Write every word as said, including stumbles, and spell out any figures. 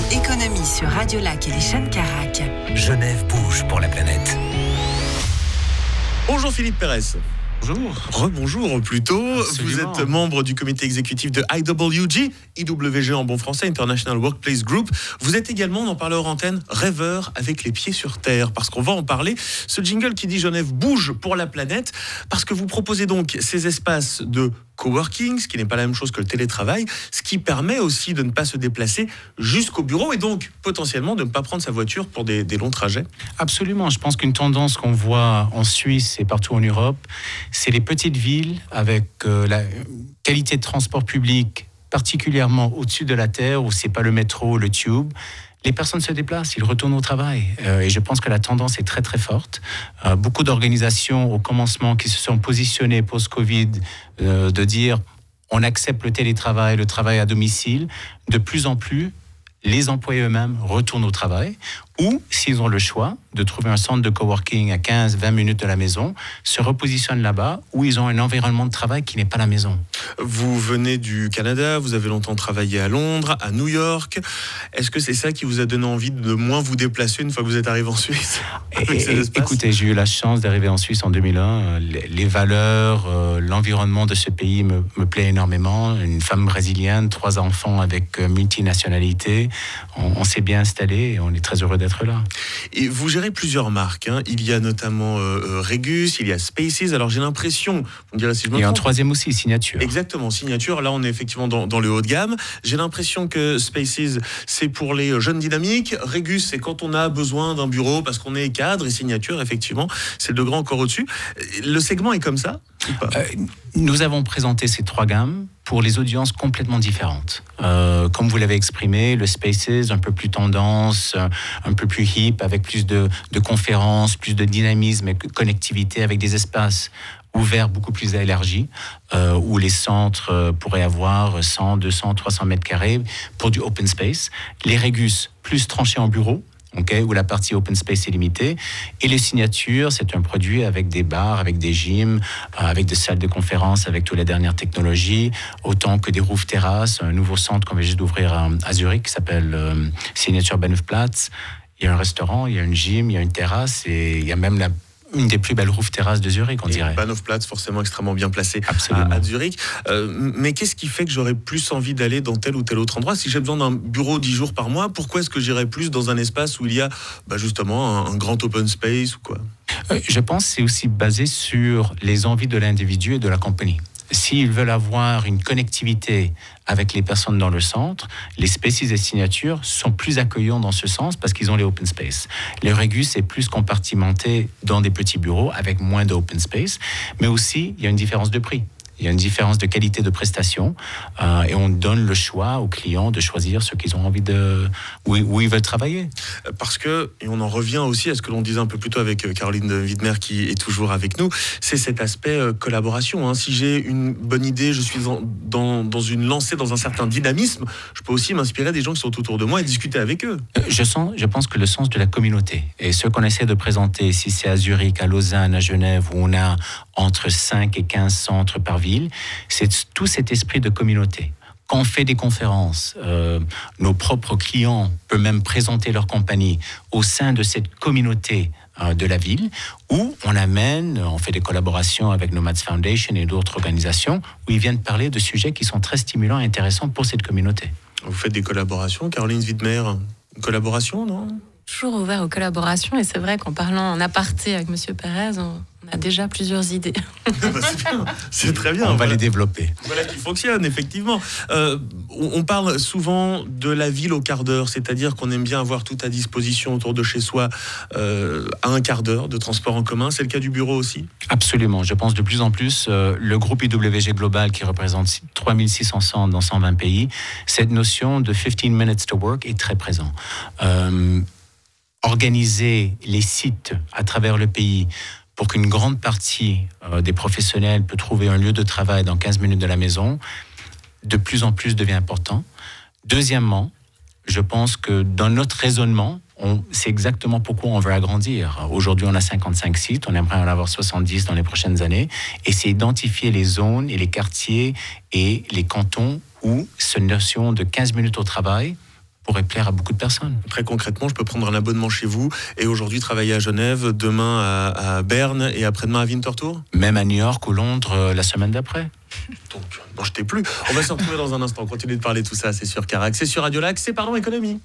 économie sur Radio Lac et les chaînes Carac. Genève bouge pour la planète. Bonjour Philippe Pérez. Bonjour. Rebonjour plutôt. Absolument. Vous êtes membre du comité exécutif de I W G, I W G en bon français, International Workplace Group. Vous êtes également, on en parlait hors antenne, rêveur avec les pieds sur terre, parce qu'on va en parler. Ce jingle qui dit Genève bouge pour la planète, parce que vous proposez donc ces espaces de coworking, ce qui n'est pas la même chose que le télétravail, ce qui permet aussi de ne pas se déplacer jusqu'au bureau et donc potentiellement de ne pas prendre sa voiture pour des, des longs trajets. Absolument. Je pense qu'une tendance qu'on voit en Suisse et partout en Europe, c'est les petites villes avec euh, la qualité de transport public particulièrement au-dessus de la terre, où c'est pas le métro, le tube. Les personnes se déplacent, ils retournent au travail. Euh, et je pense que la tendance est très, très forte. Euh, beaucoup d'organisations, au commencement, qui se sont positionnées post-Covid, euh, de dire on accepte le télétravail, le travail à domicile. De plus en plus, les employés eux-mêmes retournent au travail. Ou, s'ils ont le choix de trouver un centre de coworking à quinze à vingt minutes de la maison, se repositionnent là-bas, où ils ont un environnement de travail qui n'est pas la maison. Vous venez du Canada, vous avez longtemps travaillé à Londres, à New York. Est-ce que c'est ça qui vous a donné envie de moins vous déplacer une fois que vous êtes arrivé en Suisse avec et, ces et, espaces ? Écoutez, j'ai eu la chance d'arriver en Suisse en deux mille un. Les, les valeurs, euh, l'environnement de ce pays me, me plaît énormément. Une femme brésilienne, trois enfants avec euh, multinationalité. On, on s'est bien installé et on est très heureux d'être là. Et vous gérez plusieurs marques. Hein. Il y a notamment euh, Regus, il y a Spaces. Alors j'ai l'impression, vous me direz si je me trompe. Il y a un troisième aussi, Signature. Exactement, Signature. Là, on est effectivement dans, dans le haut de gamme. J'ai l'impression que Spaces, c'est pour les jeunes dynamiques. Regus, c'est quand on a besoin d'un bureau parce qu'on est cadre. Et Signature, effectivement, c'est le degré encore au-dessus. Le segment est comme ça ou pas ? euh, Nous avons présenté ces trois gammes pour les audiences complètement différentes. Euh, comme vous l'avez exprimé, le Spaces, un peu plus tendance, un peu plus hip, avec plus de, de conférences, plus de dynamisme et connectivité, avec des espaces ouverts beaucoup plus élargis, euh, où les centres euh, pourraient avoir cent, deux cents, trois cents mètres carrés pour du open space. Les Regus, plus tranchés en bureau, okay, où la partie open space est limitée. Et les Signatures, c'est un produit avec des bars, avec des gyms, euh, avec des salles de conférence, avec toutes les dernières technologies, autant que des roof terrasses, un nouveau centre qu'on vient juste d'ouvrir à, à Zurich qui s'appelle euh, Signature Bahnhofplatz. Il y a un restaurant, il y a une gym, il y a une terrasse et il y a même la une des plus belles roof terrasses de Zurich, on et dirait. Bahnhofplatz, forcément extrêmement bien placé à, à Zurich. Euh, mais qu'est-ce qui fait que j'aurais plus envie d'aller dans tel ou tel autre endroit ? Si j'ai besoin d'un bureau dix jours par mois, pourquoi est-ce que j'irais plus dans un espace où il y a bah, justement un, un grand open space ou quoi ? euh, Je pense que c'est aussi basé sur les envies de l'individu et de la compagnie. S'ils veulent avoir une connectivité avec les personnes dans le centre, les Spaces et Signatures sont plus accueillants dans ce sens parce qu'ils ont les open space. Les Regus est plus compartimenté dans des petits bureaux avec moins de open space, mais aussi il y a une différence de prix. Il y a une différence de qualité de prestation euh, et on donne le choix aux clients de choisir ce qu'ils ont envie de, où, où ils veulent travailler. Parce que, et on en revient aussi à ce que l'on disait un peu plus tôt avec Caroline Widmer qui est toujours avec nous, c'est cet aspect euh, collaboration. Hein. Si j'ai une bonne idée, je suis en, dans, dans une lancée, dans un certain dynamisme, je peux aussi m'inspirer des gens qui sont autour de moi et discuter avec eux. Euh, je, sens, je pense que le sens de la communauté, et ce qu'on essaie de présenter, si c'est à Zurich, à Lausanne, à Genève, où on a entre cinq et quinze centres par ville, c'est tout cet esprit de communauté. Quand on fait des conférences, euh, nos propres clients peuvent même présenter leur compagnie au sein de cette communauté euh, de la ville, où on amène, on fait des collaborations avec Nomads Foundation et d'autres organisations, où ils viennent parler de sujets qui sont très stimulants et intéressants pour cette communauté. Vous faites des collaborations, Caroline Widmer, une collaboration, non ? Toujours ouvert aux collaborations, et c'est vrai qu'en parlant en aparté avec Monsieur Pérez, on a déjà plusieurs idées. bah c'est bien, c'est très bien. On va voilà. les développer. Voilà qui fonctionne, effectivement. Euh, on parle souvent de la ville au quart d'heure, c'est-à-dire qu'on aime bien avoir tout à disposition autour de chez soi euh, à un quart d'heure de transport en commun. C'est le cas du bureau aussi ? Absolument. Je pense de plus en plus, euh, le groupe I W G Global qui représente trois mille six cents centres dans cent vingt pays, cette notion de quinze minutes to work est très présente. Euh, organiser les sites à travers le pays pour qu'une grande partie euh, des professionnels peut trouver un lieu de travail dans quinze minutes de la maison, de plus en plus devient important. Deuxièmement, je pense que dans notre raisonnement, on, c'est exactement pourquoi on veut agrandir. Aujourd'hui, on a cinquante-cinq sites, on aimerait en avoir soixante-dix dans les prochaines années, et c'est identifier les zones et les quartiers et les cantons où cette notion de quinze minutes au travail pourrait plaire à beaucoup de personnes. Très concrètement, je peux prendre un abonnement chez vous et aujourd'hui travailler à Genève, demain à, à Berne et après-demain à Winterthur. Même à New York ou Londres euh, la semaine d'après. Donc, non, je t'ai plus. On va se retrouver dans un instant. On continue de parler de tout ça, c'est sur Carac, c'est sur Radio Lac, c'est Parlons Économie.